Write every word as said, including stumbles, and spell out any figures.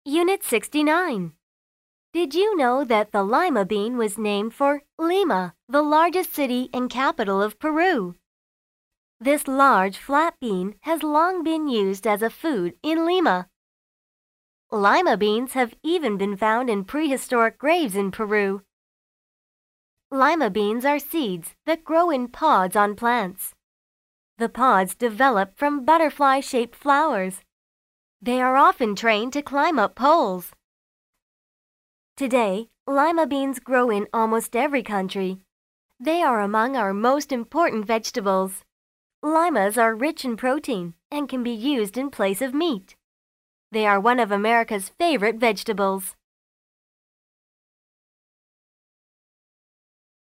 Unit sixty-nine. Did you know that the lima bean was named for Lima, the largest city and capital of Peru? This large flat bean has long been used as a food in Lima. Lima beans have even been found in prehistoric graves in Peru. Lima beans are seeds that grow in pods on plants. The pods develop from butterfly-shaped flowers. They are often trained to climb up poles. Today, lima beans grow in almost every country. They are among our most important vegetables. Limas are rich in protein and can be used in place of meat. They are one of America's favorite vegetables.